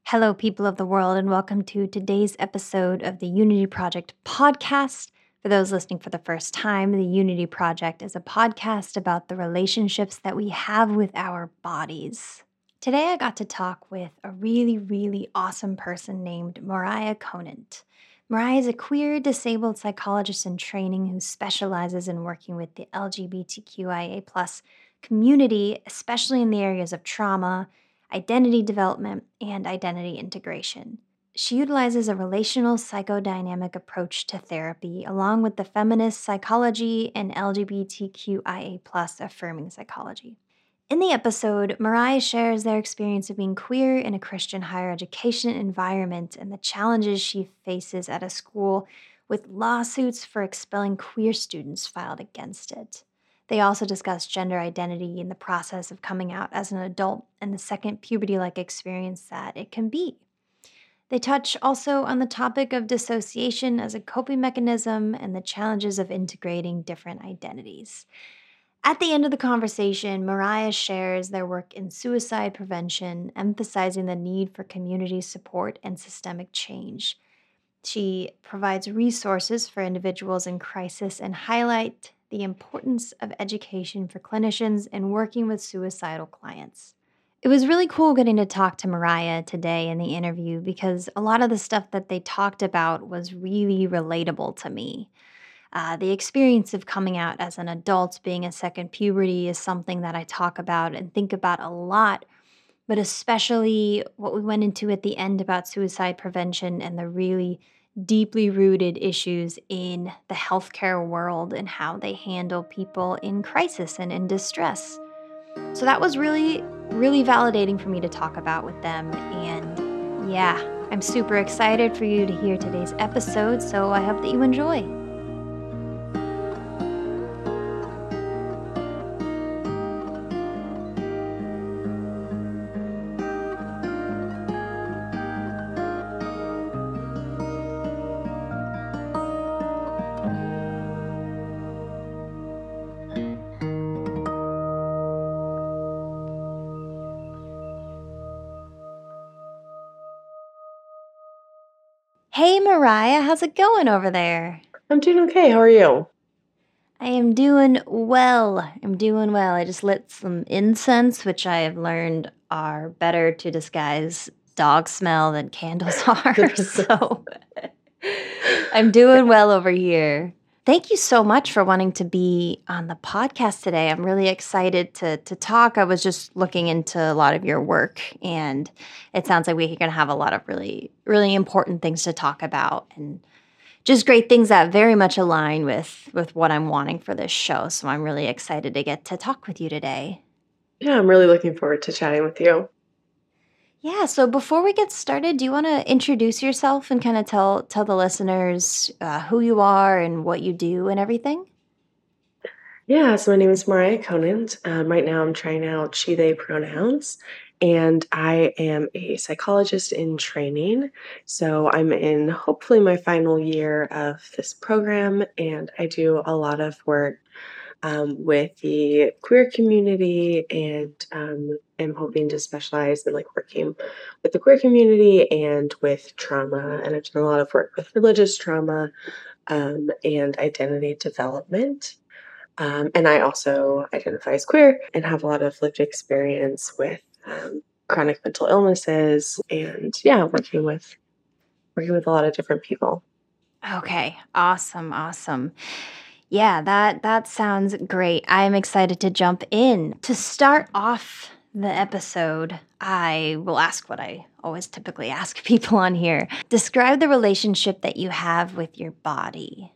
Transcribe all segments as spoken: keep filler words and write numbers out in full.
Hello, people of the world, and welcome to today's episode of the Unity Project podcast. For those listening for the first time, the Unity Project is a podcast about the relationships that we have with our bodies. Today, I got to talk with a really, really awesome person named Mariah Conant. Mariah is a queer, disabled psychologist in training who specializes in working with the L G B T Q I A plus community, especially in the areas of trauma, identity development, and identity integration. She utilizes a relational psychodynamic approach to therapy, along with the feminist psychology and L G B T Q I A plus affirming psychology. In the episode, Mariah shares their experience of being queer in a Christian higher education environment and the challenges she faces at a school with lawsuits for expelling queer students filed against it. They also discuss gender identity and the process of coming out as an adult and the second puberty-like experience that it can be. They touch also on the topic of dissociation as a coping mechanism and the challenges of integrating different identities. At the end of the conversation, Mariah shares their work in suicide prevention, emphasizing the need for community support and systemic change. She provides resources for individuals in crisis and highlight the importance of education for clinicians and working with suicidal clients. It was really cool getting to talk to Mariah today in the interview because a lot of the stuff that they talked about was really relatable to me. Uh, the experience of coming out as an adult, being a second puberty, is something that I talk about and think about a lot, but especially what we went into at the end about suicide prevention and the really deeply rooted issues in the healthcare world and how they handle people in crisis and in distress. So that was really, really validating for me to talk about with them. And yeah, I'm super excited for you to hear today's episode, so I hope that you enjoy. Hey, Mariah, how's it going over there? I'm doing okay. How are you? I am doing well. I'm doing well. I just lit some incense, which I have learned are better to disguise dog smell than candles are. So I'm doing well over here. Thank you so much for wanting to be on the podcast today. I'm really excited to to talk. I was just looking into a lot of your work, and it sounds like we're going to have a lot of really, really important things to talk about, and just great things that very much align with with what I'm wanting for this show. So I'm really excited to get to talk with you today. Yeah, I'm really looking forward to chatting with you. Yeah, so before we get started, do you want to introduce yourself and kind of tell tell the listeners uh, who you are and what you do and everything? Yeah, so my name is Mariah Conant. Um, right now I'm trying out she, they pronouns, and I am a psychologist in training. So I'm in hopefully my final year of this program, and I do a lot of work um, with the queer community and um, am hoping to specialize in like working with the queer community and with trauma. And I've done a lot of work with religious trauma um, and identity development. Um, and I also identify as queer and have a lot of lived experience with um, chronic mental illnesses and yeah, working with working with a lot of different people. Okay, awesome, awesome. Yeah, that that sounds great. I am excited to jump in. To start off the episode, I will ask what I always typically ask people on here. Describe the relationship that you have with your body.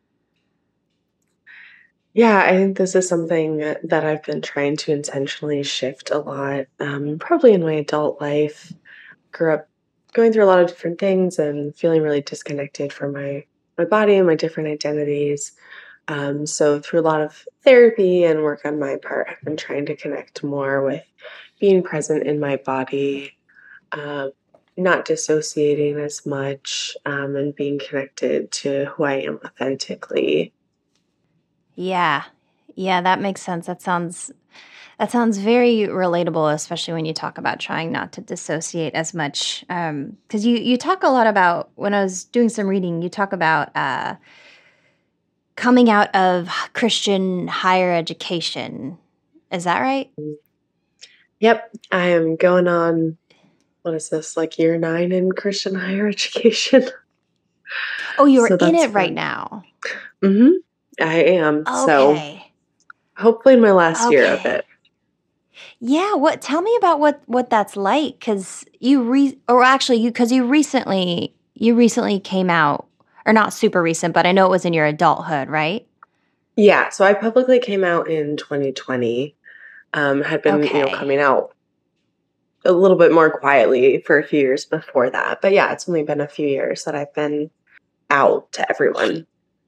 Yeah, I think this is something that I've been trying to intentionally shift a lot, um, probably in my adult life. Grew up going through a lot of different things and feeling really disconnected from my my body and my different identities. Um, so through a lot of therapy and work on my part, I've been trying to connect more with being present in my body, um, not dissociating as much, um, and being connected to who I am authentically. Yeah. Yeah, that makes sense. That sounds That sounds very relatable, especially when you talk about trying not to dissociate as much. Because you you talk a lot about, when I was doing some reading, you talk about uh, coming out of Christian higher education. Is that right? Yep, I am going on, what is this, like year nine in Christian higher education. Oh, you're So in that's it right fun. now. Mhm. I am. So Okay. hopefully in my last year of Okay. it. Yeah, what tell me about what what that's like, cuz you re or actually you cuz you recently you recently came out, or not super recent, but I know it was in your adulthood, right? Yeah, so I publicly came out in twenty twenty. Um, had been, you know, Okay. coming out a little bit more quietly for a few years before that. But yeah, it's only been a few years that I've been out to everyone.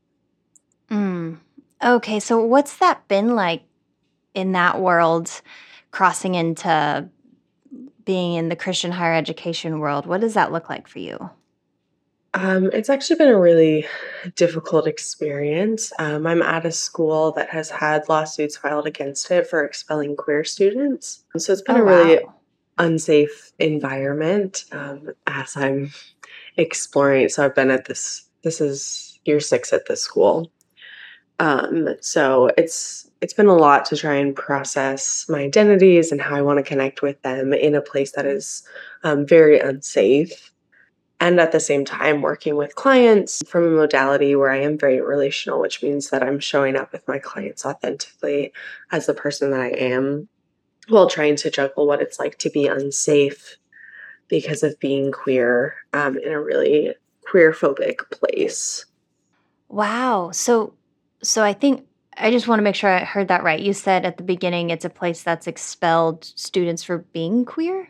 Mm. Okay, so what's that been like in that world, crossing into being in the Christian higher education world? What does that look like for you? Um, it's actually been a really difficult experience. Um, I'm at a school that has had lawsuits filed against it for expelling queer students. So it's been Oh, a really wow. unsafe environment um, as I'm exploring. So I've been at this, this is year six at this school. Um, so it's it's been a lot to try and process my identities and how I want to connect with them in a place that is um, very unsafe. And at the same time, working with clients from a modality where I am very relational, which means that I'm showing up with my clients authentically as the person that I am, while trying to juggle what it's like to be unsafe because of being queer um, in a really queer phobic place. Wow. So so I think I just want to make sure I heard that right. You said at the beginning it's a place that's expelled students for being queer?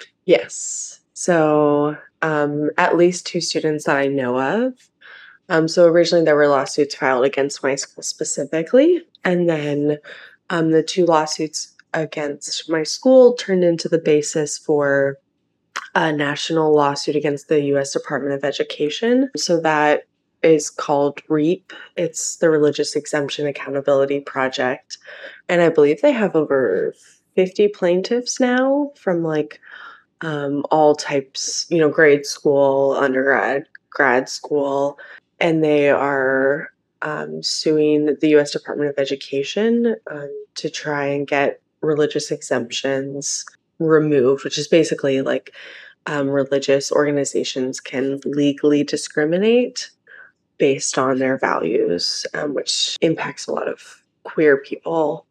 Yes. So um, at least two students that I know of. Um, so originally there were lawsuits filed against my school specifically, and then um, the two lawsuits against my school turned into the basis for a national lawsuit against the U S Department of Education. So that is called REAP. It's the Religious Exemption Accountability Project. And I believe they have over fifty plaintiffs now from like um, all types, you know, grade school, undergrad, grad school, and they are um, suing the U S Department of Education um, to try and get religious exemptions removed, which is basically like um, religious organizations can legally discriminate based on their values, um, which impacts a lot of queer people.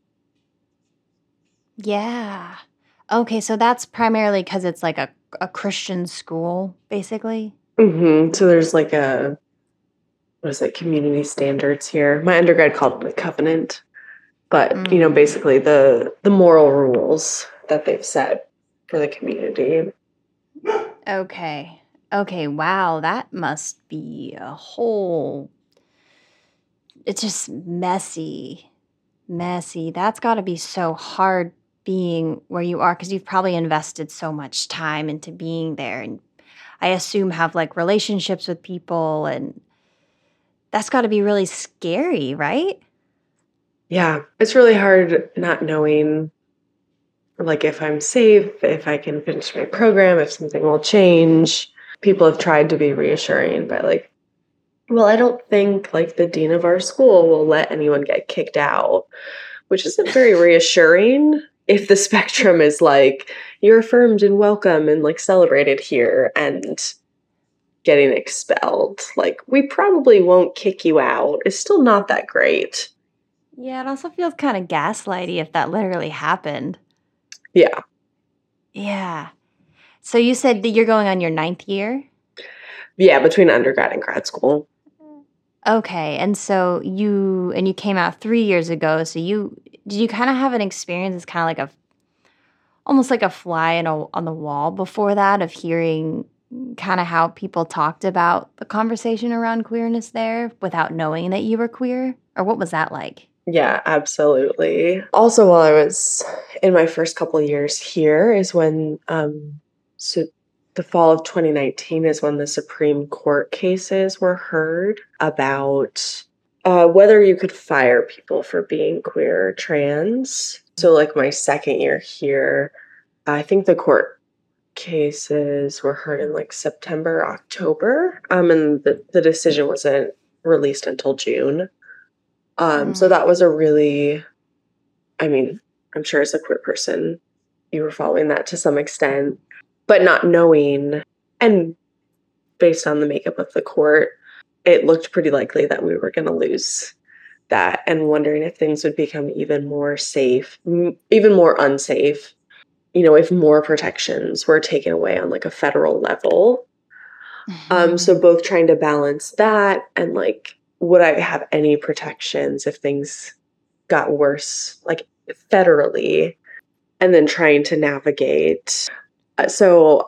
Yeah. Okay, so that's primarily because it's like a a Christian school, basically? hmm So there's like a, what is it, community standards here. My undergrad called it the covenant, but you know, Mm. basically the the moral rules that they've set for the community. Okay. Okay, wow, that must be a whole it's just messy. Messy. That's gotta be so hard being where you are, because 'cause you've probably invested so much time into being there, and I assume have, like, relationships with people, and that's gotta be really scary, right? Yeah, it's really hard not knowing like if I'm safe, if I can finish my program, if something will change. People have tried to be reassuring, but like, well, I don't think like the dean of our school will let anyone get kicked out, which isn't very reassuring if the spectrum is like you're affirmed and welcome and like celebrated here and getting expelled. Like, we probably won't kick you out. It's still not that great. Yeah, it also feels kinda gaslighty if that literally happened. Yeah. Yeah. So you said that you're going on your ninth year? Yeah, between undergrad and grad school. Okay, and so you and you came out three years ago, so you did you kinda have an experience as kinda like a almost like a fly in a on the wall before that, of hearing kinda how people talked about the conversation around queerness there without knowing that you were queer? Or what was that like? Yeah, absolutely. Also, while I was in my first couple of years here is when, um, so the fall of twenty nineteen is when the Supreme Court cases were heard about uh, whether you could fire people for being queer or trans. So like my second year here, I think the court cases were heard in like September, October, um, and the, the decision wasn't released until June. Um, Mm. So that was a really, I mean, I'm sure as a queer person, you were following that to some extent, but not knowing, and based on the makeup of the court, it looked pretty likely that we were going to lose that, and wondering if things would become even more safe, m- even more unsafe, you know, if more protections were taken away on like a federal level. Um, so Mhm. both trying to balance that and like, would I have any protections if things got worse, like federally, and then trying to navigate. Uh, So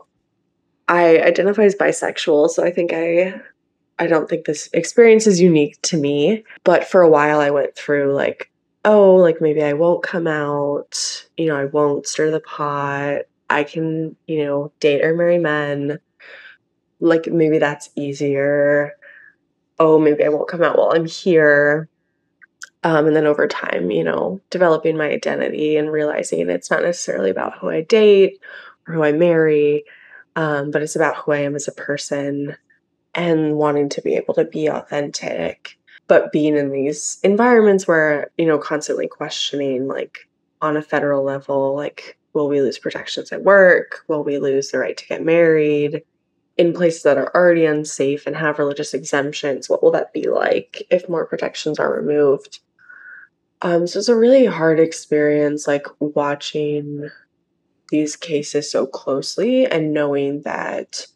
I identify as bisexual, so I think I I don't think this experience is unique to me, but for a while I went through like, oh, like maybe I won't come out, you know, I won't stir the pot. I can, you know, date or marry men. Like maybe that's easier. Oh, maybe I won't come out while I'm here. Um, and then over time, you know, developing my identity and realizing it's not necessarily about who I date or who I marry, um, but it's about who I am as a person, and wanting to be able to be authentic, but being in these environments where, you know, constantly questioning, like on a federal level, like, will we lose protections at work? Will we lose the right to get married? In places that are already unsafe and have religious exemptions, what will that be like if more protections are removed? Um, so it's a really hard experience, like watching these cases so closely and knowing that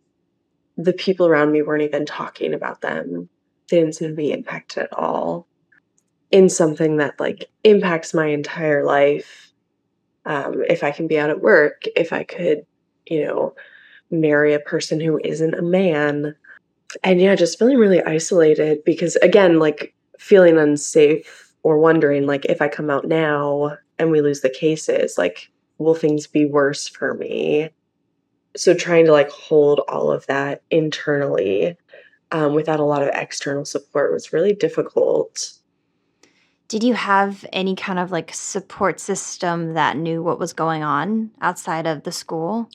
the people around me weren't even talking about them. They didn't seem to be impacted at all in something that like impacts my entire life. Um, if I can be out at work, if I could, you know, marry a person who isn't a man. And yeah, just feeling really isolated because again, like feeling unsafe or wondering like if I come out now and we lose the cases, like will things be worse for me? So trying to like hold all of that internally um, without a lot of external support was really difficult. Did you have any kind of like support system that knew what was going on outside of the school?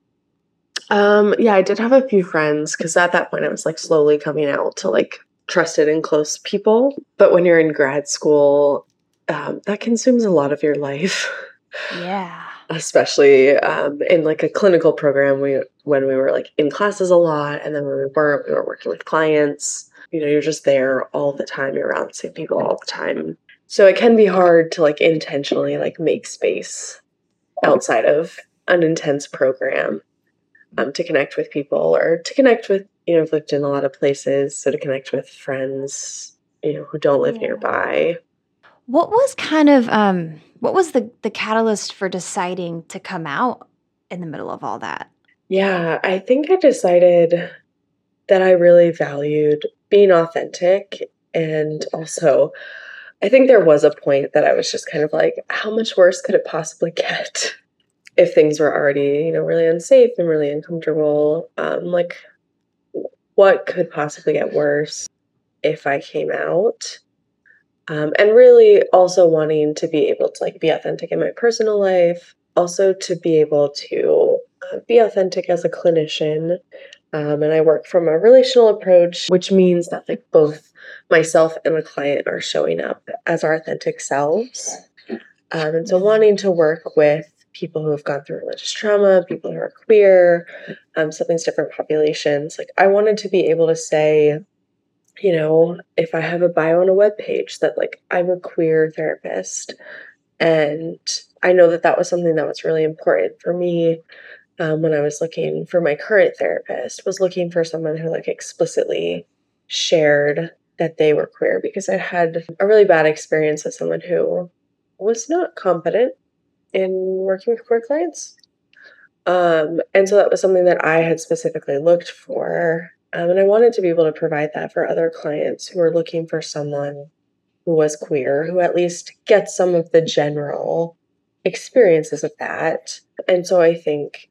Um, yeah, I did have a few friends because at that point I was like slowly coming out to like trusted and close people. But when you're in grad school, um, that consumes a lot of your life. Yeah. Especially um, in like a clinical program, we when we were like in classes a lot, and then when we weren't, we were working with clients. You know, you're just there all the time. You're around the same people all the time, so it can be hard to like intentionally like make space outside of an intense program um, to connect with people or to connect with, you know, I've lived in a lot of places, so to connect with friends, you know, who don't live Yeah. nearby. What was kind of um what was the the catalyst for deciding to come out in the middle of all that? Yeah, I think I decided that I really valued being authentic. And also, I think there was a point that I was just kind of like, how much worse could it possibly get if things were already, you know, really unsafe and really uncomfortable? Um, like, what could possibly get worse if I came out? Um, and really also wanting to be able to like be authentic in my personal life, also to be able to uh, be authentic as a clinician. Um, and I work from a relational approach, which means that like both myself and the client are showing up as our authentic selves. Um, and so wanting to work with people who have gone through religious trauma, people who are queer, um, something's different populations. Like I wanted to be able to say, you know, if I have a bio on a web page that like I'm a queer therapist, and I know that that was something that was really important for me um, when I was looking for my current therapist, was looking for someone who like explicitly shared that they were queer, because I had a really bad experience with someone who was not competent in working with queer clients. Um, and so that was something that I had specifically looked for. Um, and I wanted to be able to provide that for other clients who are looking for someone who was queer, who at least gets some of the general experiences of that. And so I think,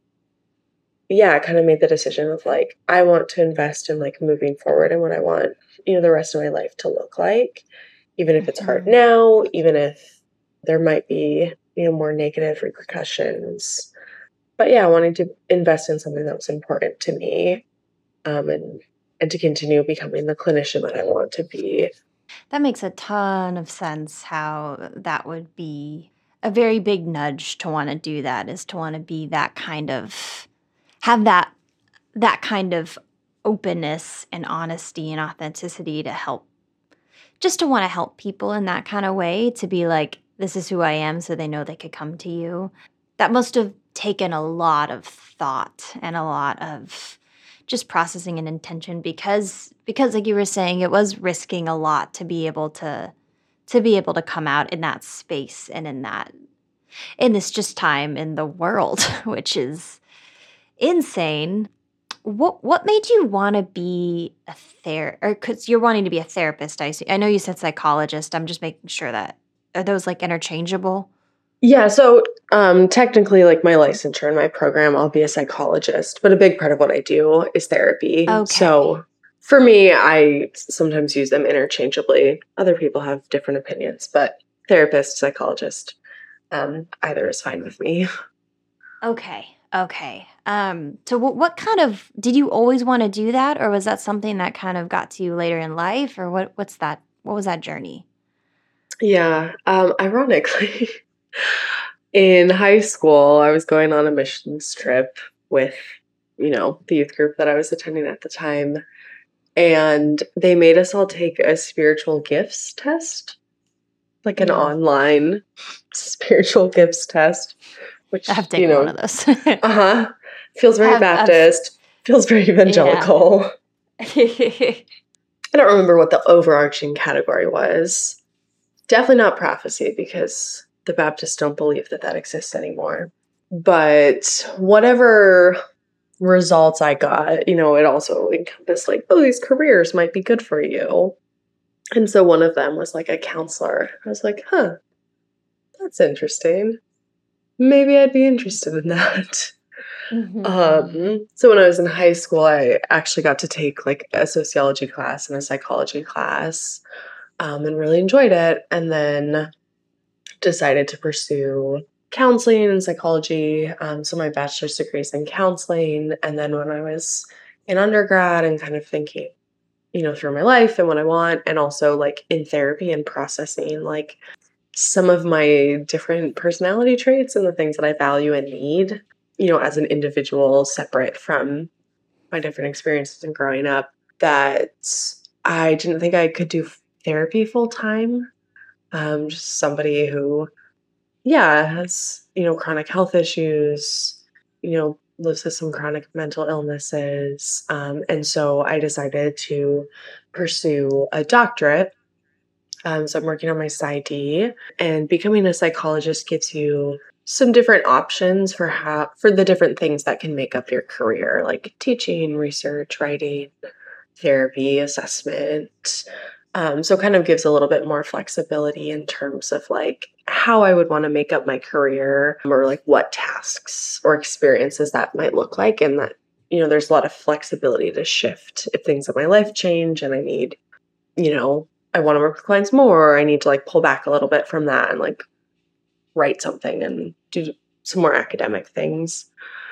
yeah, I kind of made the decision of like, I want to invest in like moving forward and what I want, you know, the rest of my life to look like, even if it's hard Mhm. now, even if there might be, you know, more negative repercussions. But yeah, wanting to invest in something that was important to me, um, and and to continue becoming the clinician that I want to be. That makes a ton of sense how that would be a very big nudge to want to do that, is to want to be that kind of have that that kind of openness and honesty and authenticity to help, just to want to help people in that kind of way, to be like, this is who I am, so they know they could come to you. That must have taken a lot of thought and a lot of just processing and intention, because because like you were saying, it was risking a lot to be able to to be able to come out in that space and in that in this just time in the world, which is insane. What what made you want to be a ther or because you're wanting to be a therapist? I see. I know you said psychologist. I'm just making sure that, are those like interchangeable? Yeah, so um, technically, like my licensure in my program, I'll be a psychologist, but a big part of what I do is therapy. Okay. So for me, I sometimes use them interchangeably. Other people have different opinions, but therapist, psychologist, um, either is fine with me. Okay. Okay. Um, so what what kind of, did you always want to do that, or was that something that kind of got to you later in life, or what what's that what was that journey? Yeah, um, ironically, in high school, I was going on a missions trip with, you know, the youth group that I was attending at the time. And they made us all take a spiritual gifts test, like an Mm, online spiritual gifts test, which, I've you taken one know, of those. uh-huh, feels very I've I've Baptist, feels very yeah. evangelical. I don't remember what the overarching category was. Definitely not prophecy, because the Baptists don't believe that that exists anymore. But whatever results I got, you know, it also encompassed like, oh, these careers might be good for you. And so one of them was like a counselor. I was like, huh, that's interesting. Maybe I'd be interested in that. Mhm. Um, so when I was in high school, I actually got to take like a sociology class and a psychology class, um, and really enjoyed it. And then decided to pursue counseling and psychology. Um, so my bachelor's degree is in counseling. And then when I was in undergrad and kind of thinking, you know, through my life and what I want, and also like in therapy and processing, like some of my different personality traits and the things that I value and need, you know, as an individual, separate from my different experiences and growing up, that I didn't think I could do therapy full time. Um, just somebody who, yeah, has, you know, chronic health issues, you know, lives with some chronic mental illnesses. Um, and so I decided to pursue a doctorate. Um, so I'm working on my PsyD, and becoming a psychologist gives you some different options for how for the different things that can make up your career, like teaching, research, writing, therapy, assessment. Um, so kind of gives a little bit more flexibility in terms of like how I would want to make up my career, or like what tasks or experiences that might look like. And that, you know, there's a lot of flexibility to shift if things in my life change and I need, you know, I want to work with clients more, or I need to like pull back a little bit from that and like write something and do some more academic things.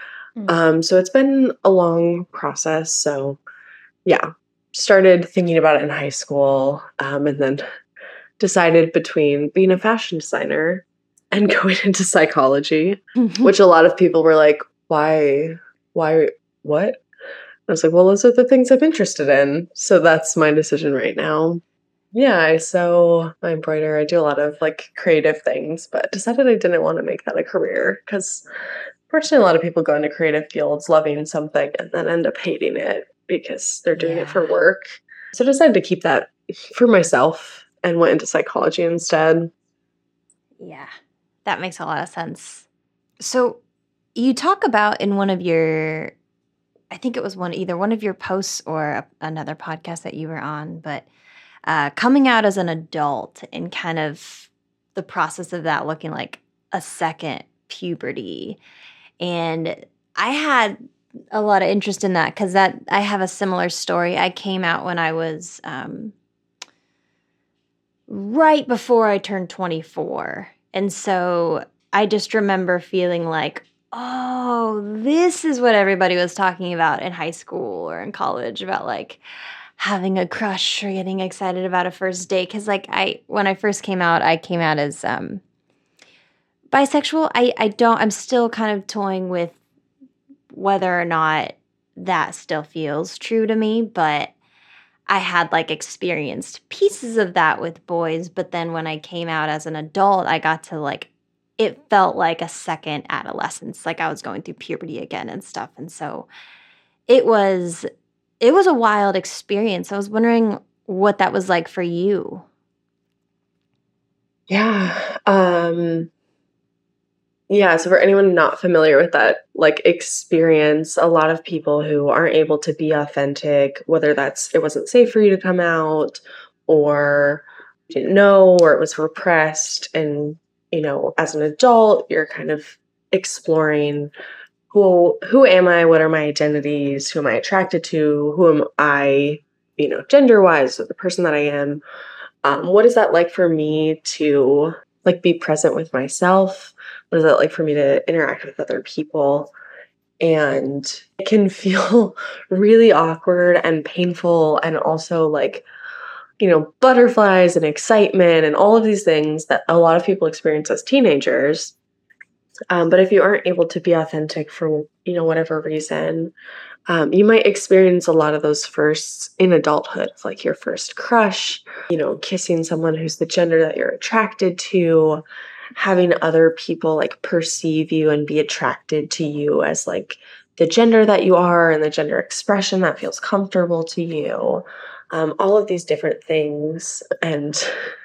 Mm. Um, so it's been a long process. So yeah, started thinking about it in high school, um, and then decided between being a fashion designer and going into psychology, which a lot of people were like, why, why, what? I was like, well, those are the things I'm interested in. So that's my decision right now. Yeah, I sew, I embroider, I do a lot of like creative things, but decided I didn't want to make that a career because fortunately a lot of people go into creative fields loving something and then end up hating it because they're doing it for Yeah. work. So I decided to keep that for myself and went into psychology instead. Yeah. That makes a lot of sense. So you talk about in one of your, I think it was one either one of your posts or a, another podcast that you were on, but uh, coming out as an adult and kind of the process of that looking like a second puberty. And I had a lot of interest in that because that I have a similar story. I came out when I was um, right before I turned twenty-four. And so I just remember feeling like, oh, this is what everybody was talking about in high school or in college about like having a crush or getting excited about a first date. Cause like I, when I first came out, I came out as um, bisexual. I, I don't, I'm still kind of toying with whether or not that still feels true to me, but I had like experienced pieces of that with boys, but then when I came out as an adult, I got to like it felt like a second adolescence, like I was going through puberty again and stuff. And so it was it was a wild experience. I was wondering what that was like for you. Yeah. Um Yeah, so for anyone not familiar with that, like, experience, a lot of people who aren't able to be authentic, whether that's it wasn't safe for you to come out or you didn't know or it was repressed and, you know, as an adult, you're kind of exploring who who am I? What are my identities? Who am I attracted to? Who am I, you know, gender-wise, the person that I am? Um, what is that like for me to like be present with myself? What is that like for me to interact with other people? And it can feel really awkward and painful and also like, you know, butterflies and excitement and all of these things that a lot of people experience as teenagers. Um, but if you aren't able to be authentic for, you know, whatever reason, um, you might experience a lot of those firsts in adulthood, like your first crush, you know, kissing someone who's the gender that you're attracted to, having other people like perceive you and be attracted to you as like the gender that you are and the gender expression that feels comfortable to you. Um, all of these different things. And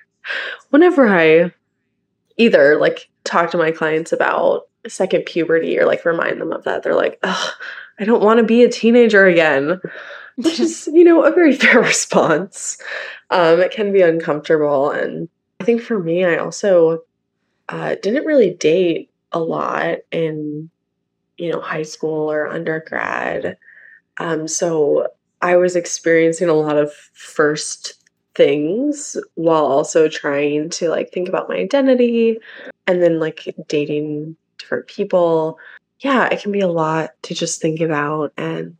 whenever I either like talk to my clients about second puberty or like remind them of that, they're like, ugh, I don't want to be a teenager again, which is, you know, a very fair response. Um, it can be uncomfortable. And I think for me, I also uh, didn't really date a lot in, you know, high school or undergrad. Um, so I was experiencing a lot of first things while also trying to like think about my identity and then like dating different people. Yeah, it can be a lot to just think about and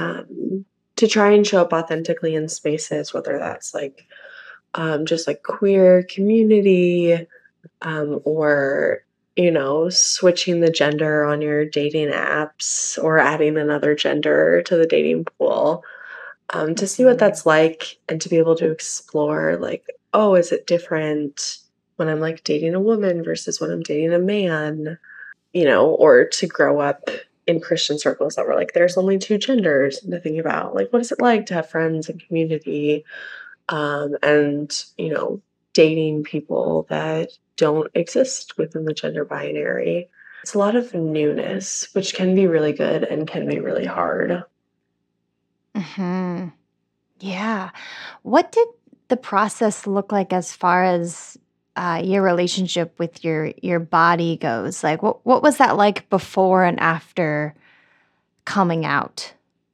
um, to try and show up authentically in spaces, whether that's like um, just like queer community um, or you know, switching the gender on your dating apps or adding another gender to the dating pool um, to see what Mhm. that's like and to be able to explore, like, oh, is it different when I'm like dating a woman versus when I'm dating a man, you know, or to grow up in Christian circles that were like, there's only two genders, and to think about, like, what is it like to have friends and community um, and, you know, dating people that don't exist within the gender binary. It's a lot of newness, which can be really good and can be really hard. Mhm. Yeah. What did the process look like as far as uh, your relationship with your your body goes? Like, what what was that like before and after coming out?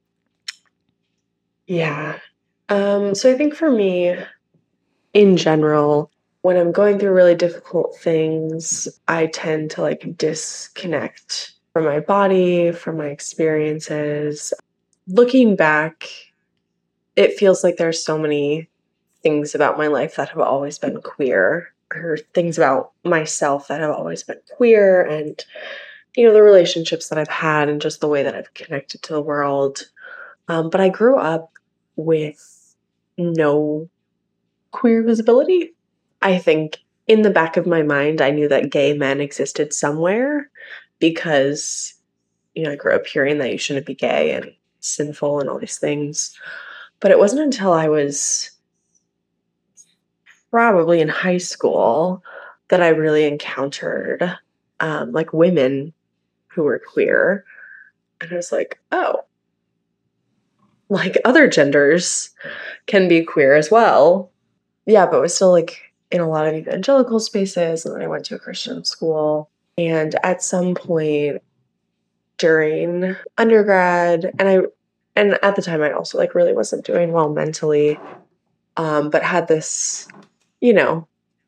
Yeah. Um, so I think for me, in general, when I'm going through really difficult things, I tend to like disconnect from my body, from my experiences. Looking back, it feels like there's so many things about my life that have always been queer, or things about myself that have always been queer, and you know, the relationships that I've had and just the way that I've connected to the world. Um, but I grew up with no queer visibility. I think in the back of my mind, I knew that gay men existed somewhere because, you know, I grew up hearing that you shouldn't be gay and sinful and all these things. But it wasn't until I was probably in high school that I really encountered um, like women who were queer. And I was like, oh, like other genders can be queer as well. Yeah, but it was still like in a lot of evangelical spaces. And then I went to a Christian school. And at some point during undergrad, and I, and at the time I also like really wasn't doing well mentally, um, but had this, you know,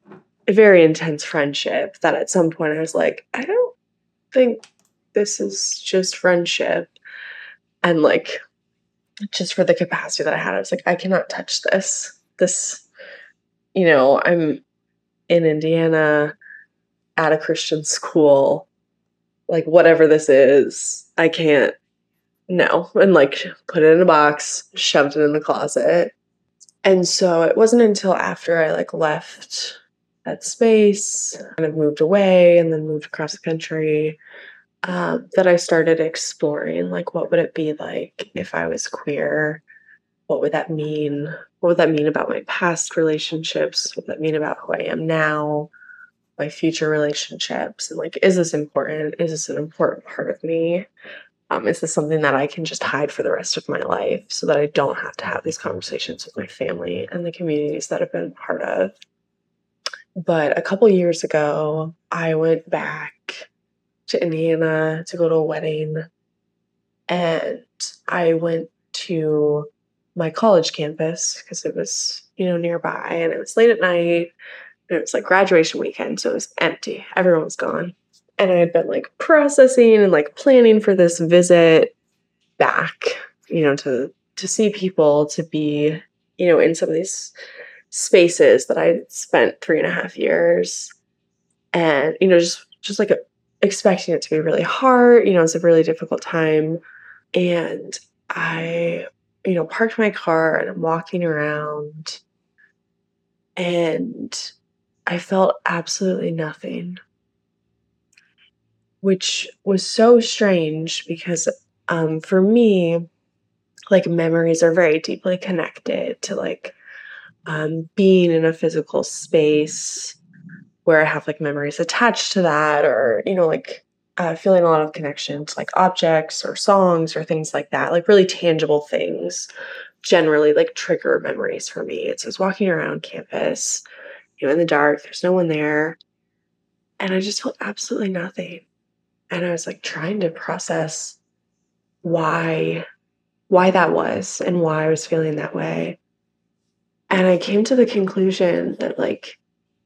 a very intense friendship that at some point I was like, I don't think this is just friendship. And like, just for the capacity that I had, I was like, I cannot touch this. This, you know, I'm in Indiana at a Christian school. Like, whatever this is, I can't, no. And like, put it in a box, shoved it in the closet. And so it wasn't until after I like left that space, kind of moved away and then moved across the country, um, that I started exploring like what would it be like if I was queer? What would that mean? What would that mean about my past relationships? What would that mean about who I am now? My future relationships? And like, is this important? Is this an important part of me? Um, is this something that I can just hide for the rest of my life so that I don't have to have these conversations with my family and the communities that I've been part of? But a couple years ago, I went back to Indiana to go to a wedding, and I went to my college campus because it was, you know, nearby, and it was late at night, and it was like graduation weekend, so it was empty. Everyone was gone. And I had been like processing and like planning for this visit back, you know, to to see people, to be, you know, in some of these spaces that I spent three and a half years, and you know, just just like a, expecting it to be really hard. You know, it's a really difficult time, and I, you know, parked my car and I'm walking around, and I felt absolutely nothing, which was so strange because um, for me, like memories are very deeply connected to like um, being in a physical space where I have like memories attached to that, or, you know, like uh, feeling a lot of connection to like objects or songs or things like that, like really tangible things generally like trigger memories for me. So I was walking around campus, you know, in the dark, there's no one there, and I just felt absolutely nothing. And I was like trying to process why why that was and why I was feeling that way. And I came to the conclusion that like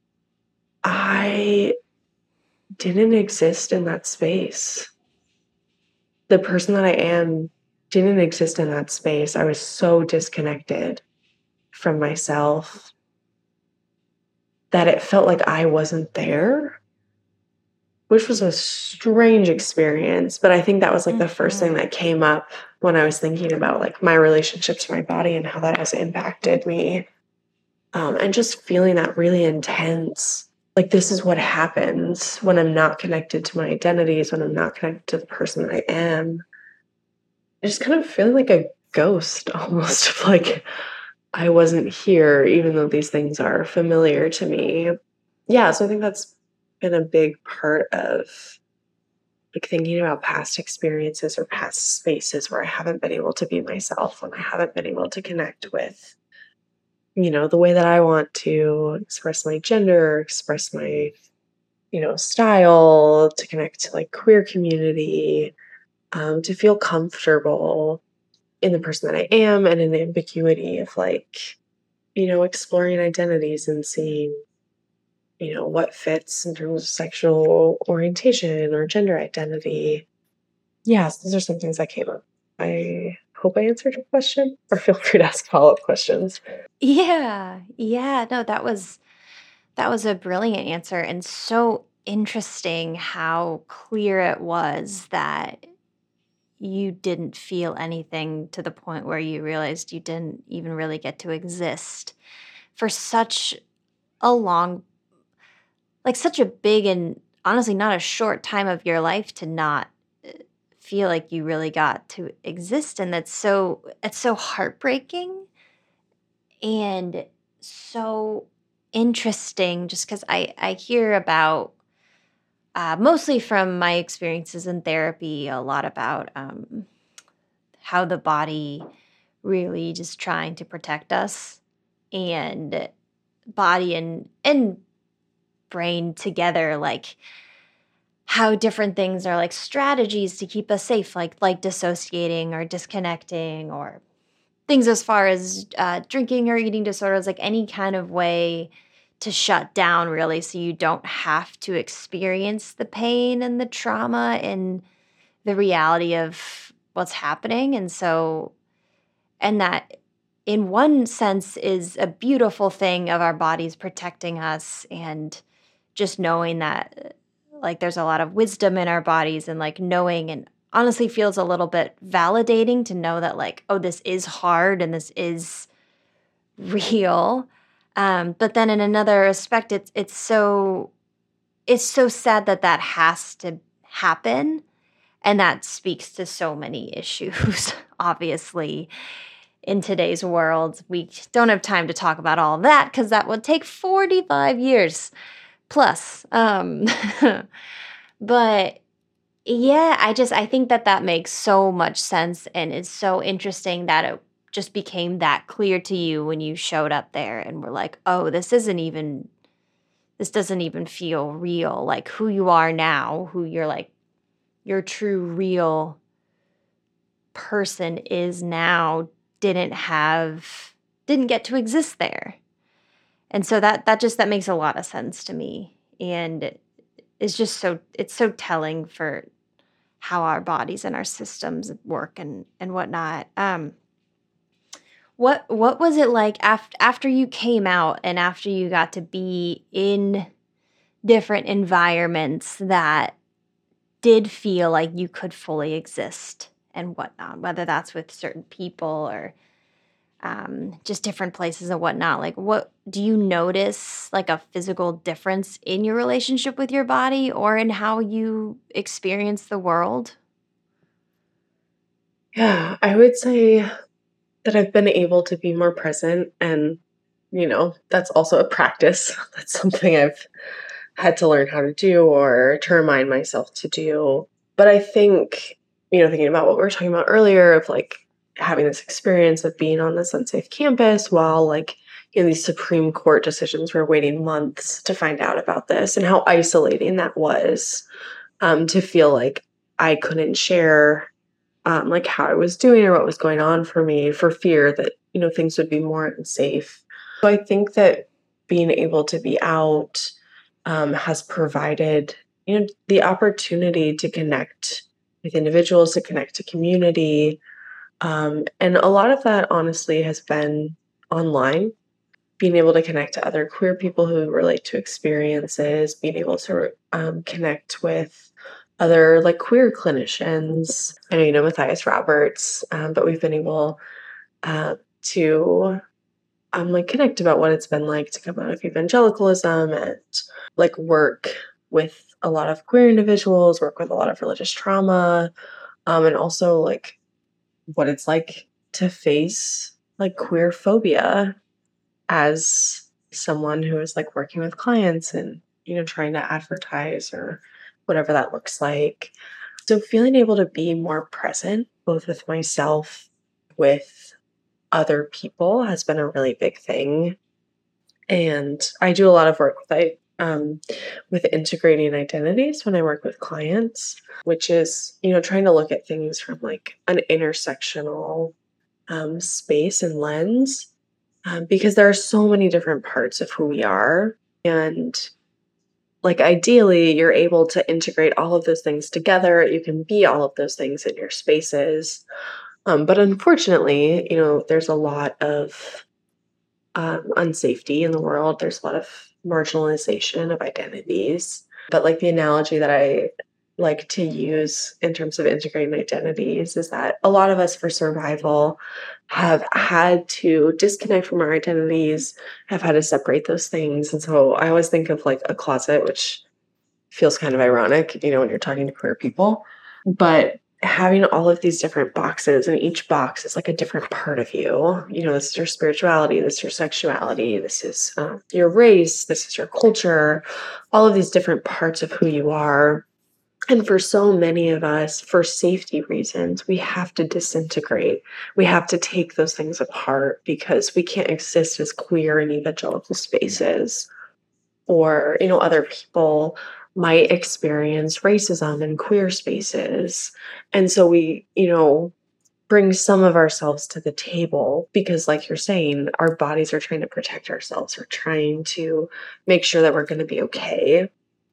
I didn't exist in that space. The person that I am didn't exist in that space. I was so disconnected from myself that it felt like I wasn't there, which was a strange experience. But I think that was like the first thing Mhm. that came up when I was thinking about like my relationship to my body and how that has impacted me. Um, and just feeling that really intense. Like, this is what happens when I'm not connected to my identities, when I'm not connected to the person that I am. Just kind of feeling like a ghost almost, of like I wasn't here, even though these things are familiar to me. Yeah, so I think that's been a big part of like thinking about past experiences or past spaces where I haven't been able to be myself, when I haven't been able to connect with, you know, the way that I want to express my gender, express my, you know, style, to connect to like queer community, um, to feel comfortable in the person that I am and in the ambiguity of like, you know, exploring identities and seeing, you know, what fits in terms of sexual orientation or gender identity. Yes, those are some things that came up. I hope I answered your question, or feel free to ask follow-up questions. Yeah. Yeah. No, that was that was a brilliant answer and so interesting how clear it was that you didn't feel anything to the point where you realized you didn't even really get to exist for such a long, like such a big and honestly not a short time of your life to not uh, feel like you really got to exist. And that's so, it's so heartbreaking and so interesting just because I, I hear about, uh, mostly from my experiences in therapy, a lot about um, how the body really just trying to protect us, and body and and brain together, like how different things are like strategies to keep us safe, like like dissociating or disconnecting, or things as far as uh, drinking or eating disorders, like any kind of way to shut down really so you don't have to experience the pain and the trauma and the reality of what's happening. And so, and that in one sense is a beautiful thing of our bodies protecting us and just knowing that like there's a lot of wisdom in our bodies and like knowing and honestly feels a little bit validating to know that like, oh, this is hard and this is real. Um, but then in another aspect, it's it's so it's so sad that that has to happen, and that speaks to so many issues. Obviously, in today's world, we don't have time to talk about all of that because that would take forty-five years plus. Um, but yeah, I just I think that that makes so much sense, and it's so interesting that it just became that clear to you when you showed up there and were like, "Oh, this isn't even this doesn't even feel real. Like who you are now, who you're like your true real person is now didn't have didn't get to exist there." And so that that just that makes a lot of sense to me, and it's just so it's so telling for how our bodies and our systems work and and whatnot. Um, what what was it like after after you came out and after you got to be in different environments that did feel like you could fully exist and whatnot, whether that's with certain people or um, just different places and whatnot. Like, what do you notice like a physical difference in your relationship with your body or in how you experience the world? Yeah, I would say that I've been able to be more present and, you know, that's also a practice. That's something I've had to learn how to do or to remind myself to do. But I think, you know, thinking about what we were talking about earlier of like having this experience of being on this unsafe campus while like, you know, these Supreme Court decisions were waiting months to find out about this and how isolating that was, um, to feel like I couldn't share um, like how I was doing or what was going on for me for fear that, you know, things would be more unsafe. So I think that being able to be out um, has provided, you know, the opportunity to connect with individuals, to connect to community. Um, and a lot of that honestly has been online, being able to connect to other queer people who relate to experiences, being able to um, connect with other like queer clinicians. I know you know Matthias Roberts, um, but we've been able uh, to um, like connect about what it's been like to come out of evangelicalism and like work with a lot of queer individuals, work with a lot of religious trauma, um, and also like what it's like to face like queer phobia as someone who is like working with clients and, you know, trying to advertise or whatever that looks like. So feeling able to be more present both with myself, with other people has been a really big thing. And I do a lot of work with I um with integrating identities when I work with clients, which is, you know, trying to look at things from like an intersectional um, space and lens, um, because there are so many different parts of who we are. And like ideally, you're able to integrate all of those things together. You can be all of those things in your spaces. Um, but unfortunately, you know, there's a lot of um, unsafety in the world. There's a lot of marginalization of identities. But like the analogy that I like to use in terms of integrating identities is that a lot of us for survival have had to disconnect from our identities, have had to separate those things. And so I always think of like a closet, which feels kind of ironic, you know, when you're talking to queer people. But having all of these different boxes and each box is like a different part of you. You know, this is your spirituality, this is your sexuality, this is um, your race, this is your culture, all of these different parts of who you are. And for so many of us, for safety reasons, we have to disintegrate. We have to take those things apart because we can't exist as queer in evangelical spaces. Or, you know, other people might experience racism in queer spaces. And so we, you know, bring some of ourselves to the table because, like you're saying, our bodies are trying to protect ourselves. We're trying to make sure that we're going to be okay.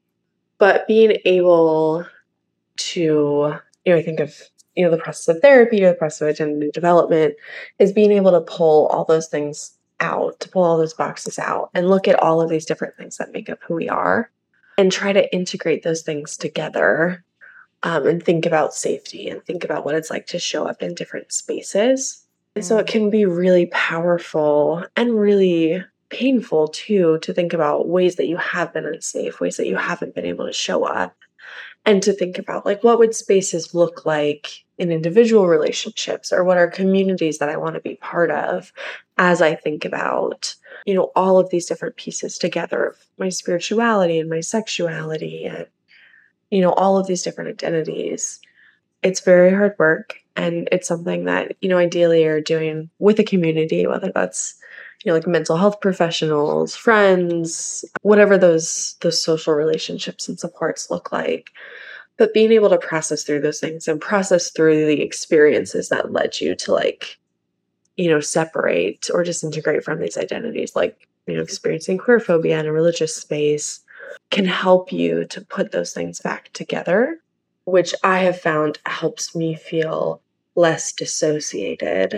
But being able to, you know, I think of, you know, the process of therapy or the process of identity development is being able to pull all those things out, to pull all those boxes out and look at all of these different things that make up who we are and try to integrate those things together, um, and think about safety and think about what it's like to show up in different spaces. And so it can be really powerful and really painful too to think about ways that you have been unsafe, ways that you haven't been able to show up, and to think about, like, what would spaces look like in individual relationships, or what are communities that I want to be part of as I think about, you know, all of these different pieces together of my spirituality and my sexuality and, you know, all of these different identities. It's very hard work, and it's something that, you know, ideally you're doing with a community, whether that's, you know, like mental health professionals, friends, whatever those those social relationships and supports look like. But being able to process through those things and process through the experiences that led you to, like, you know, separate or disintegrate from these identities, like, you know, experiencing queer phobia in a religious space, can help you to put those things back together, which I have found helps me feel less dissociated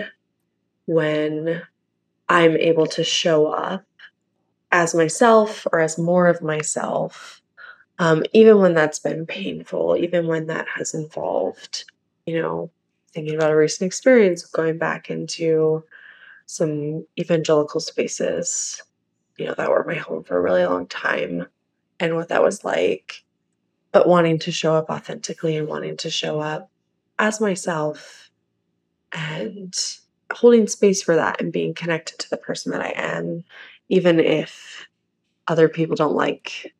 when I'm able to show up as myself or as more of myself, um, even when that's been painful, even when that has involved, you know, thinking about a recent experience of going back into some evangelical spaces, you know, that were my home for a really long time and what that was like, but wanting to show up authentically and wanting to show up as myself and holding space for that and being connected to the person that I am, even if other people don't like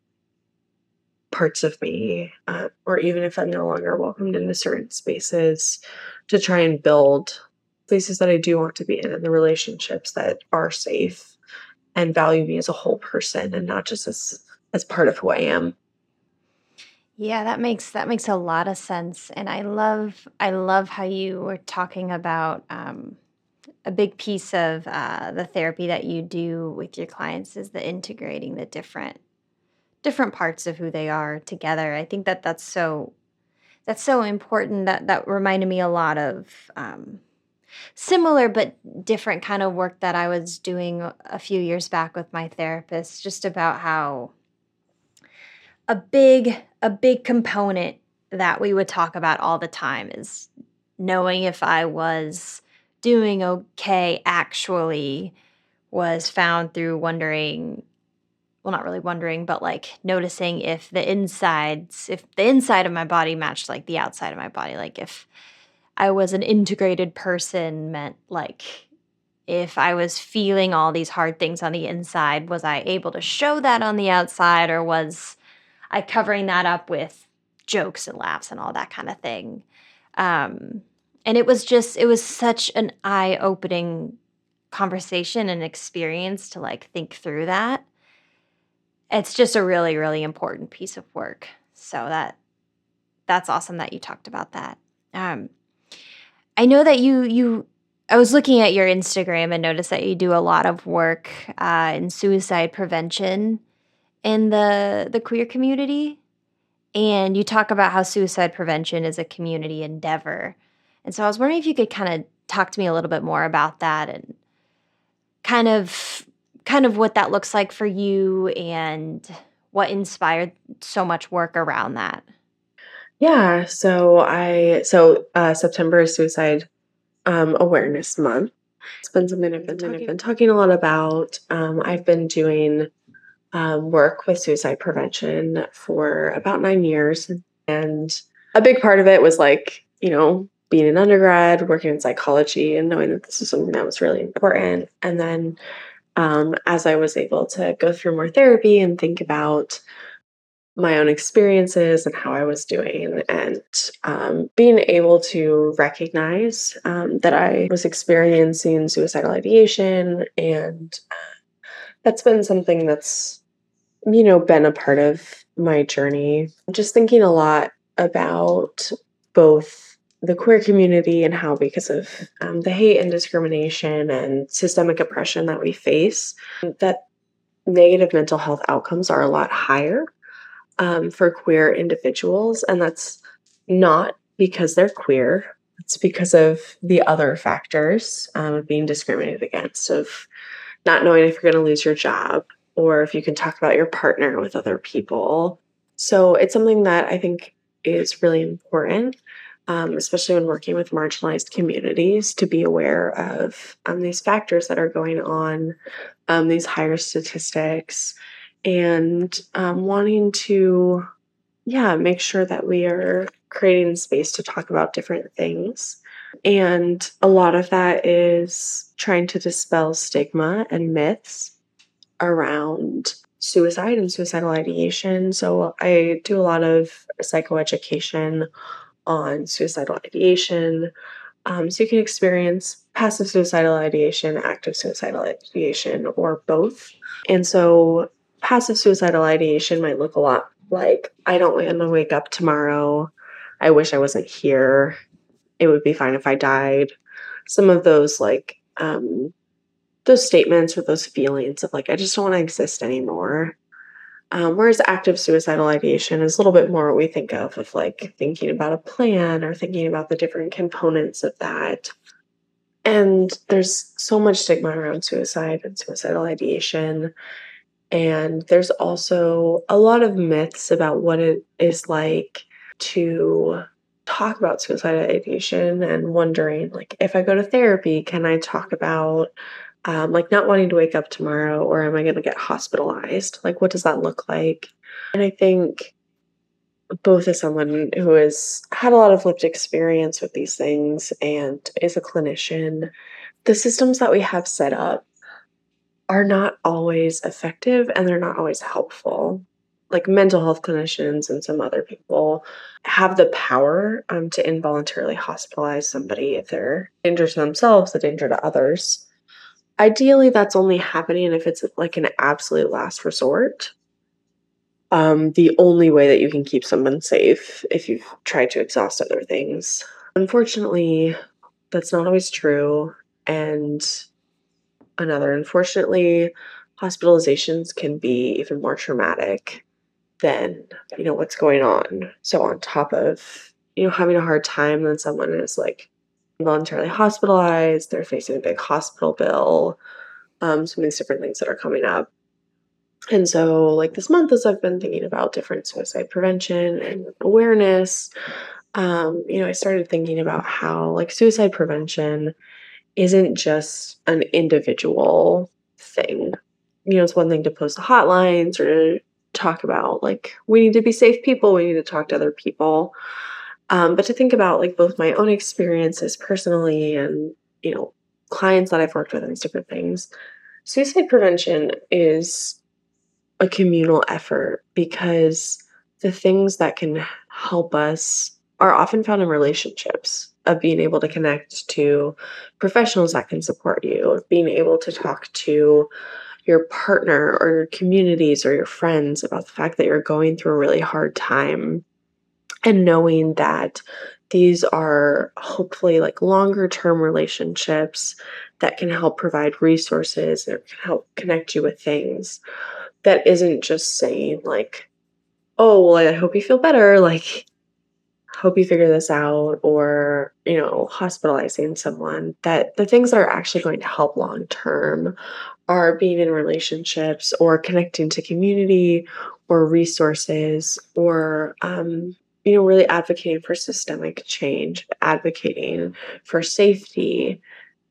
parts of me, uh, or even if I'm no longer welcomed into certain spaces, to try and build spaces that I do want to be in and the relationships that are safe and value me as a whole person and not just as as part of who I am. Yeah, that makes that makes a lot of sense, and I love I love how you were talking about um, a big piece of uh, the therapy that you do with your clients is the integrating the different different parts of who they are together. I think that that's so that's so important. That that reminded me a lot of um, similar but different kind of work that I was doing a few years back with my therapist, just about how a big a big component that we would talk about all the time is knowing if I was doing okay actually was found through wondering, well, not really wondering, but like noticing if the insides if the inside of my body matched like the outside of my body. Like if I was an integrated person meant like if I was feeling all these hard things on the inside, was I able to show that on the outside, or was I covering that up with jokes and laughs and all that kind of thing? Um, and it was just, it was such an eye opening conversation and experience to like think through that. It's just a really, really important piece of work. So that that's awesome that you talked about that. Um, I know that you you I was looking at your Instagram and noticed that you do a lot of work uh, in suicide prevention in the the queer community, and you talk about how suicide prevention is a community endeavor. And so I was wondering if you could kind of talk to me a little bit more about that and kind of kind of what that looks like for you and what inspired so much work around that. Yeah, so I so uh, September is Suicide um, Awareness Month. It's been something I've been talking, been talking a lot about. Um, I've been doing um, work with suicide prevention for about nine years, and a big part of it was, like, you know, being an undergrad, working in psychology, and knowing that this was something that was really important. And then um, as I was able to go through more therapy and think about my own experiences and how I was doing, and um, being able to recognize um, that I was experiencing suicidal ideation. And that's been something that's, you know, been a part of my journey. Just thinking a lot about both. the queer community and how, because of um, the hate and discrimination and systemic oppression that we face, that negative mental health outcomes are a lot higher um, for queer individuals. And that's not because they're queer, it's because of the other factors um, of being discriminated against, of not knowing if you're going to lose your job or if you can talk about your partner with other people. So it's something that I think is really important, um, especially when working with marginalized communities, to be aware of um, these factors that are going on, um, these higher statistics, and um, wanting to, yeah, make sure that we are creating space to talk about different things. And a lot of that is trying to dispel stigma and myths around suicide and suicidal ideation. So I do a lot of psychoeducation on suicidal ideation. Um, so you can experience passive suicidal ideation, active suicidal ideation, or both. And so passive suicidal ideation might look a lot like, I don't want to wake up tomorrow. I wish I wasn't here. It would be fine if I died. Some of those, like, um, those statements or those feelings of like, I just don't want to exist anymore. Um, whereas active suicidal ideation is a little bit more what we think of, of like thinking about a plan or thinking about the different components of that. And there's so much stigma around suicide and suicidal ideation. And there's also a lot of myths about what it is like to talk about suicidal ideation, and wondering, like, if I go to therapy, can I talk about um, like not wanting to wake up tomorrow, or am I going to get hospitalized? Like, what does that look like? And I think, both as someone who has had a lot of lived experience with these things and is a clinician, the systems that we have set up are not always effective and they're not always helpful. Like, mental health clinicians and some other people have the power um, to involuntarily hospitalize somebody if they're a danger to themselves, a danger to others. Ideally, that's only happening if it's like an absolute last resort. Um, the only way that you can keep someone safe if you've tried to exhaust other things. Unfortunately, that's not always true. And another, unfortunately, hospitalizations can be even more traumatic than, you know, what's going on. So on top of, you know, having a hard time, then someone is like involuntarily hospitalized, they're facing a big hospital bill, um, some of these different things that are coming up. And so, like, this month, as I've been thinking about different suicide prevention and awareness, um, you know, I started thinking about how, like, suicide prevention isn't just an individual thing. You know, it's one thing to post hotlines or to talk about, like, we need to be safe people, we need to talk to other people. Um, but to think about, like, both my own experiences personally and, you know, clients that I've worked with and these different things. Suicide prevention is a communal effort, because the things that can help us are often found in relationships, of being able to connect to professionals that can support you, of being able to talk to your partner or your communities or your friends about the fact that you're going through a really hard time, and knowing that these are hopefully like longer term relationships that can help provide resources or can help connect you with things, that isn't just saying like, oh, well, I hope you feel better, like, hope you figure this out, or, you know, hospitalizing someone. That the things that are actually going to help long term are being in relationships or connecting to community or resources, or, um, you know, really advocating for systemic change, advocating for safety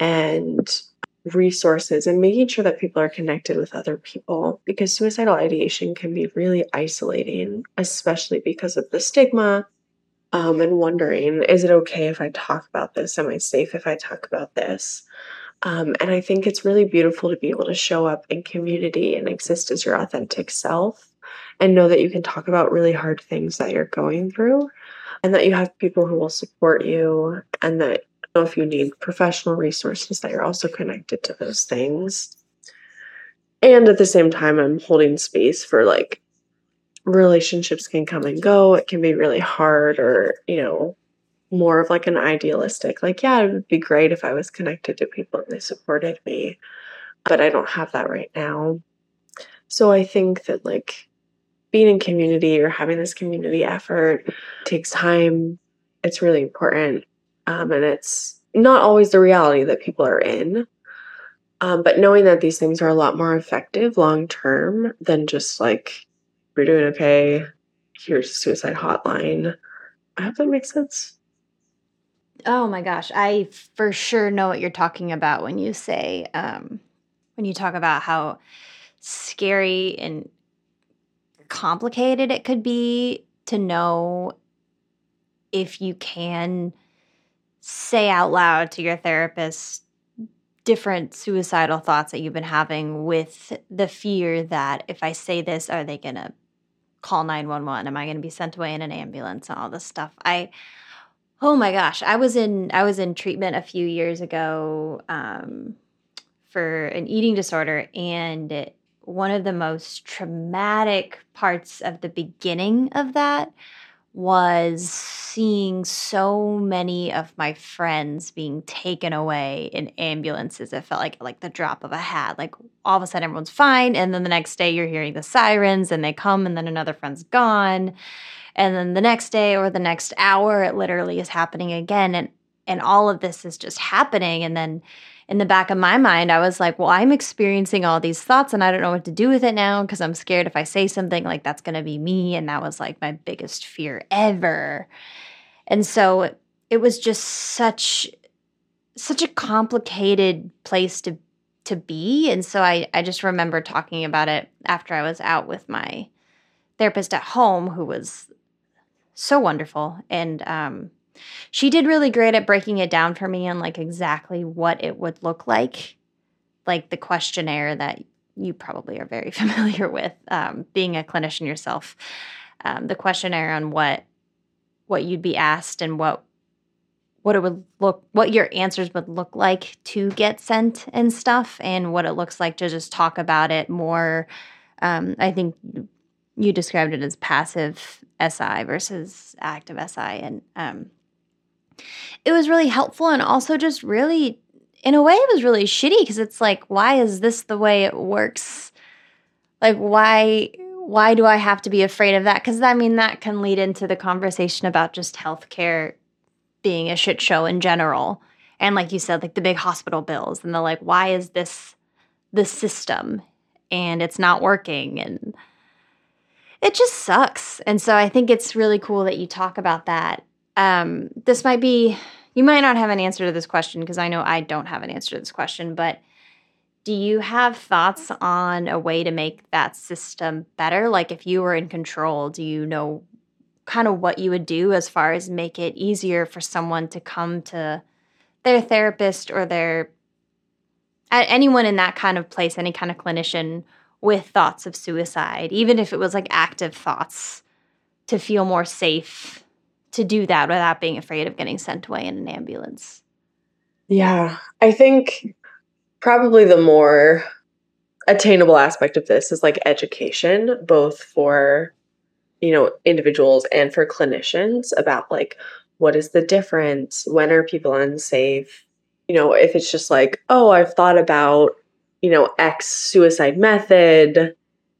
and resources, and making sure that people are connected with other people, because suicidal ideation can be really isolating, especially because of the stigma, um, and wondering, is it okay if I talk about this? Am I safe if I talk about this? Um, and I think it's really beautiful to be able to show up in community and exist as your authentic self, and know that you can talk about really hard things that you're going through, and that you have people who will support you, and that, you know, if you need professional resources, that you're also connected to those things. And at the same time, I'm holding space for, like, relationships can come and go. It can be really hard, or, you know, more of like an idealistic, like, yeah, it would be great if I was connected to people and they supported me, but I don't have that right now. So I think that like being in community or having this community effort takes time. It's really important. Um, and it's not always the reality that people are in. Um, but knowing that these things are a lot more effective long term than just like, we're doing okay, here's a suicide hotline. I hope that makes sense. Oh my gosh, I for sure know what you're talking about when you say, um, when you talk about how scary and complicated it could be to know if you can say out loud to your therapist different suicidal thoughts that you've been having, with the fear that if I say this, are they going to call nine one one? Am I going to be sent away in an ambulance and all this stuff? I Oh my gosh, I was in I was in treatment a few years ago, um, for an eating disorder, and one of the most traumatic parts of the beginning of that was seeing so many of my friends being taken away in ambulances. It felt like like the drop of a hat. Like all of a sudden everyone's fine, and then the next day you're hearing the sirens and they come and then another friend's gone. And then the next day or the next hour it literally is happening again, and and all of this is just happening. And then in the back of my mind I was like, well, I'm experiencing all these thoughts and I don't know what to do with it now, because I'm scared if I say something like that's going to be me, and that was like my biggest fear ever. And so it was just such such a complicated place to to be. And so I I just remember talking about it after I was out with my therapist at home, who was so wonderful. And um, she did really great at breaking it down for me and like exactly what it would look like, like the questionnaire that you probably are very familiar with, um, being a clinician yourself. Um, the questionnaire on what what you'd be asked and what what it would look, what your answers would look like to get sent and stuff, and what it looks like to just talk about it more. Um, I think you described it as passive S I versus active S I. And um, it was really helpful, and also just really, in a way, it was really shitty, because it's like, why is this the way it works? Like, why why do I have to be afraid of that? Because, I mean, that can lead into the conversation about just healthcare being a shit show in general. And like you said, like the big hospital bills, and the like, why is this the system and it's not working? And it just sucks. And so I think it's really cool that you talk about that. Um, this might be, you might not have an answer to this question, because I know I don't have an answer to this question, but do you have thoughts on a way to make that system better? Like if you were in control, do you know kind of what you would do as far as make it easier for someone to come to their therapist or their, anyone in that kind of place, any kind of clinician with thoughts of suicide, even if it was like active thoughts, to feel more safe to do that without being afraid of getting sent away in an ambulance? Yeah, I think probably the more attainable aspect of this is like education, both for, you know, individuals and for clinicians, about like, what is the difference? When are people unsafe? You know, if it's just like, oh, I've thought about, you know, X suicide method,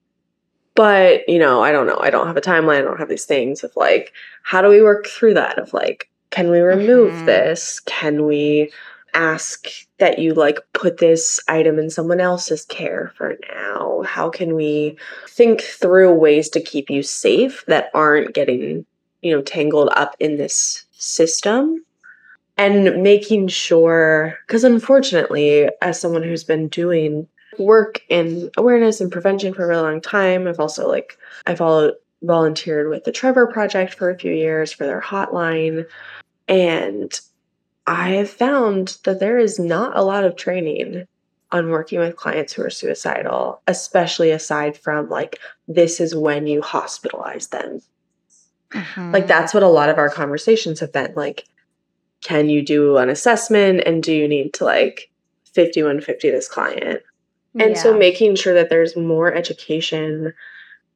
but, you know, I don't know. I don't have a timeline. I don't have these things of like, how do we work through that? Of like, can we remove Mhm. this? Can we ask that you like put this item in someone else's care for now? How can we think through ways to keep you safe that aren't getting, you know, tangled up in this system? And making sure, because unfortunately, as someone who's been doing work in awareness and prevention for a really long time, I've also like, I followed, volunteered with the Trevor Project for a few years for their hotline. And I have found that there is not a lot of training on working with clients who are suicidal, especially aside from like, this is when you hospitalize them. Mhm. Like, that's what a lot of our conversations have been. Like, can you do an assessment, and do you need to like fifty-one fifty this client? And so Yeah. making sure that there's more education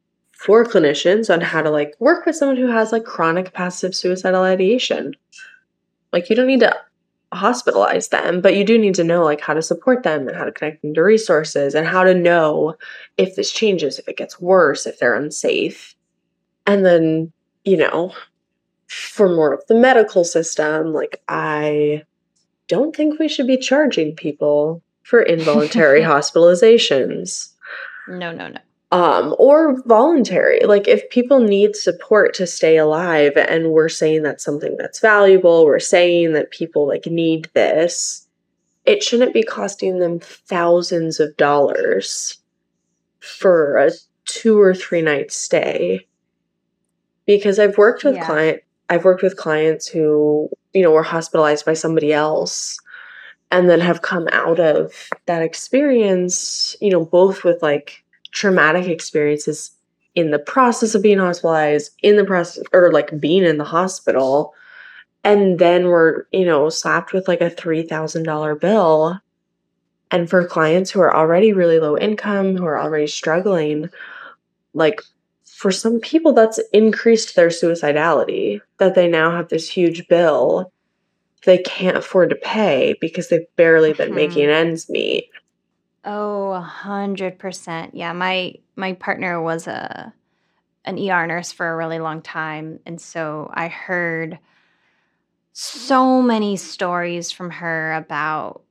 for clinicians on how to like work with someone who has like chronic passive suicidal ideation. Like, you don't need to hospitalize them, but you do need to know, like, how to support them and how to connect them to resources and how to know if this changes, if it gets worse, if they're unsafe. And then, you know, for more of the medical system, like, I don't think we should be charging people for involuntary hospitalizations. No, no, no. Um, or voluntary. Like, if people need support to stay alive and we're saying that's something that's valuable, we're saying that people like need this, it shouldn't be costing them thousands of dollars for a two or three night stay. Because I've worked with Yeah. client I've worked with clients who, you know, were hospitalized by somebody else and then have come out of that experience, you know, both with like traumatic experiences in the process of being hospitalized, in the process, or like being in the hospital, and then we're, you know, slapped with like a three thousand dollars bill. And for clients who are already really low income, who are already struggling, like, for some people that's increased their suicidality, that they now have this huge bill they can't afford to pay because they've barely been making Mhm. ends meet. Oh, a hundred percent. Yeah, my my partner was a an E R nurse for a really long time, and so I heard so many stories from her about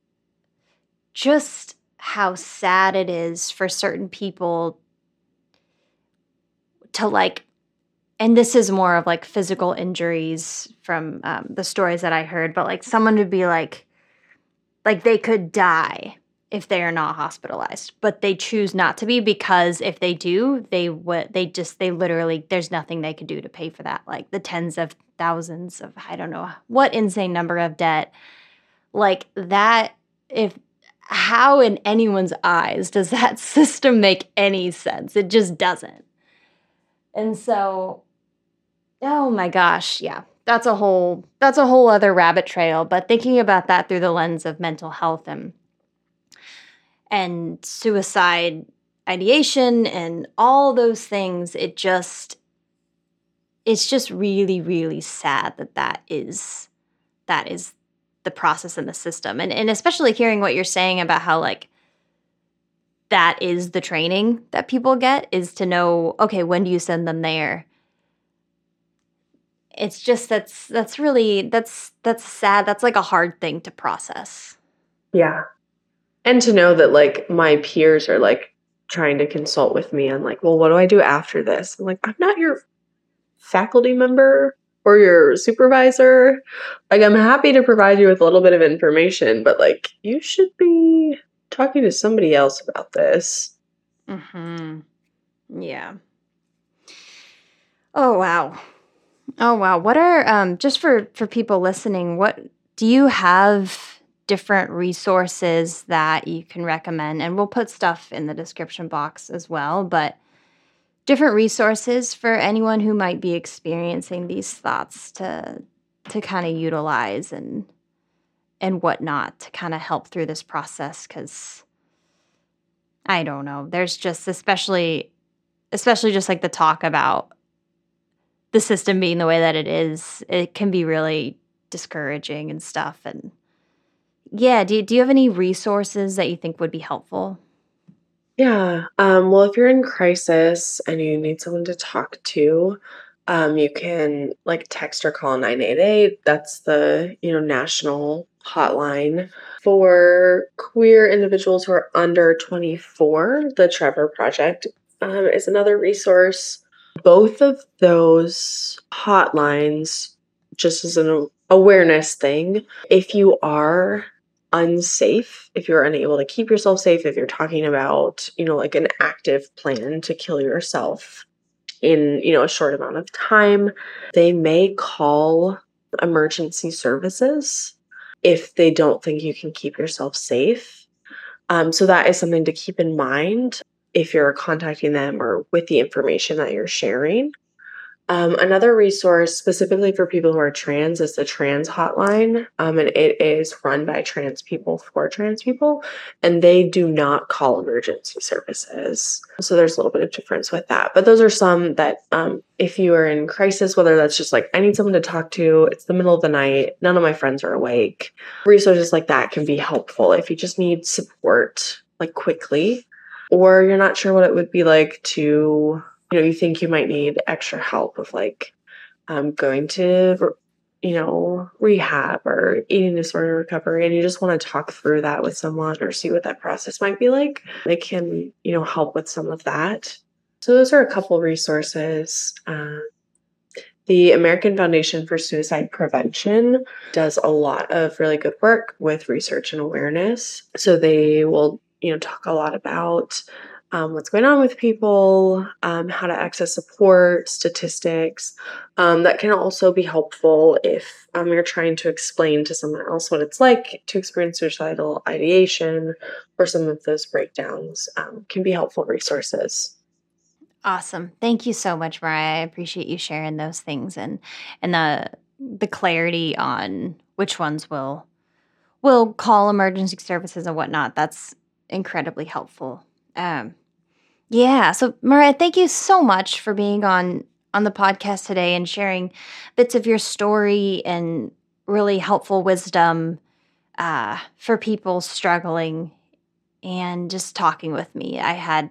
just how sad it is for certain people to like, and this is more of like physical injuries from um, the stories that I heard, but like someone would be like, like they could die if they are not hospitalized, but they choose not to be because if they do, they would, they just, they literally, there's nothing they could do to pay for that. Like the tens of thousands of, I don't know what insane number of debt, like that. If, how in anyone's eyes does that system make any sense? It just doesn't. And so, oh my gosh, yeah. That's a whole that's a whole other rabbit trail, but thinking about that through the lens of mental health and and suicide ideation and all those things, it just it's just really really sad that that is that is the process in the system. And and especially hearing what you're saying about how like that is the training that people get is to know, okay, when do you send them there? It's just that's that's really that's that's sad. That's like a hard thing to process. Yeah. And to know that like my peers are like trying to consult with me on like, well, what do I do after this? I'm like, I'm not your faculty member or your supervisor. Like, I'm happy to provide you with a little bit of information, but like, you should be talking to somebody else about this. Mhm. Yeah. Oh wow. Oh wow. What are um just for for people listening, what do you have different resources that you can recommend? And we'll put stuff in the description box as well, but different resources for anyone who might be experiencing these thoughts to to kind of utilize and and whatnot to kind of help through this process because I don't know. There's just especially especially just like the talk about the system being the way that it is, it can be really discouraging and stuff. And yeah, do you, do you have any resources that you think would be helpful? Yeah. Um, well, if you're in crisis and you need someone to talk to, um, you can like text or call nine eight eight. That's the, you know, national hotline for queer individuals who are under twenty-four. The Trevor Project um, is another resource. Both of those hotlines, just as an awareness thing, if you are unsafe, if you're unable to keep yourself safe, if you're talking about, you know, like an active plan to kill yourself in, you know, a short amount of time, they may call emergency services if they don't think you can keep yourself safe. Um, so that is something to keep in mind if you're contacting them or with the information that you're sharing. Um, another resource specifically for people who are trans is the Trans Hotline, um, and it is run by trans people for trans people, and they do not call emergency services. So there's a little bit of difference with that. But those are some that um, if you are in crisis, whether that's just like, I need someone to talk to, it's the middle of the night, none of my friends are awake, resources like that can be helpful if you just need support like quickly, or you're not sure what it would be like to, you know, you think you might need extra help with like um, going to, you know, rehab or eating disorder recovery, and you just want to talk through that with someone or see what that process might be like. They can, you know, help with some of that. So those are a couple resources. Uh, the American Foundation for Suicide Prevention does a lot of really good work with research and awareness. So they will, you know, talk a lot about Um, what's going on with people, um, how to access support, statistics. Um, that can also be helpful if um, you're trying to explain to someone else what it's like to experience suicidal ideation, or some of those breakdowns um, can be helpful resources. Awesome. Thank you so much, Mariah. I appreciate you sharing those things and and the the clarity on which ones will will call emergency services and whatnot. That's incredibly helpful. Um, yeah. So, Mariah, thank you so much for being on on the podcast today and sharing bits of your story and really helpful wisdom uh, for people struggling and just talking with me. I had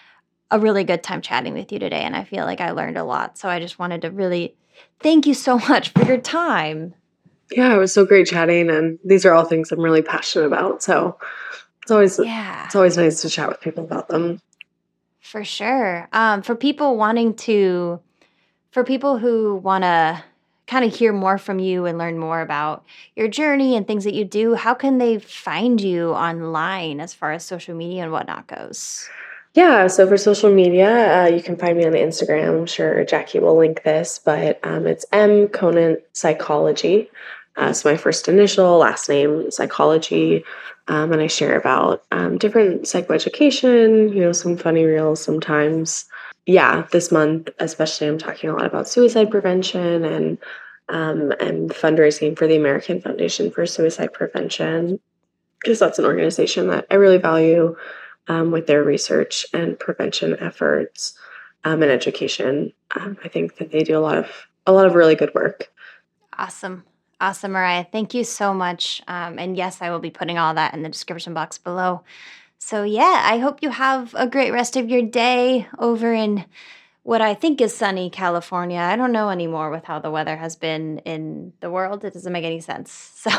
a really good time chatting with you today, and I feel like I learned a lot. So I just wanted to really thank you so much for your time. Yeah, it was so great chatting, and these are all things I'm really passionate about. So it's always Yeah, it's always nice to chat with people about them. for sure. Um, for people wanting to, for people who want to kind of hear more from you and learn more about your journey and things that you do, how can they find you online as far as social media and whatnot goes? Yeah, so for social media, uh, you can find me on Instagram. I'm sure Jackie will link this, but um, it's M Conant Psychology. Uh, so my first initial, last name, Psychology, um, and I share about um, different psychoeducation, you know, some funny reels sometimes. Yeah, this month especially, I'm talking a lot about suicide prevention and um, and fundraising for the American Foundation for Suicide Prevention, because that's an organization that I really value um, with their research and prevention efforts um, and education. Um, I think that they do a lot of a lot of really good work. Awesome. Awesome, Mariah. Thank you so much. Um, and yes, I will be putting all that in the description box below. So, yeah, I hope you have a great rest of your day over in what I think is sunny California. I don't know anymore with how the weather has been in the world. It doesn't make any sense. So,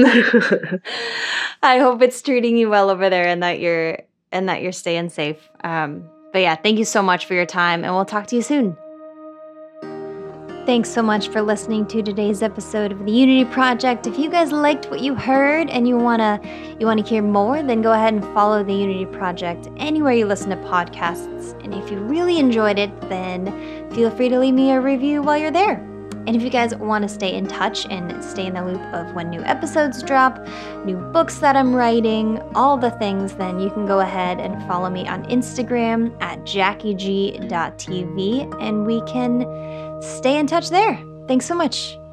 I hope it's treating you well over there and that you're and that you're staying safe. Um, but yeah, thank you so much for your time, and we'll talk to you soon. Thanks so much for listening to today's episode of the Unity Project. If you guys liked what you heard and you wanna you wanna hear more, then go ahead and follow the Unity Project anywhere you listen to podcasts. And if you really enjoyed it, then feel free to leave me a review while you're there. And if you guys want to stay in touch and stay in the loop of when new episodes drop, new books that I'm writing, all the things, then you can go ahead and follow me on Instagram at jackie g dot t v, and we can stay in touch there. Thanks so much.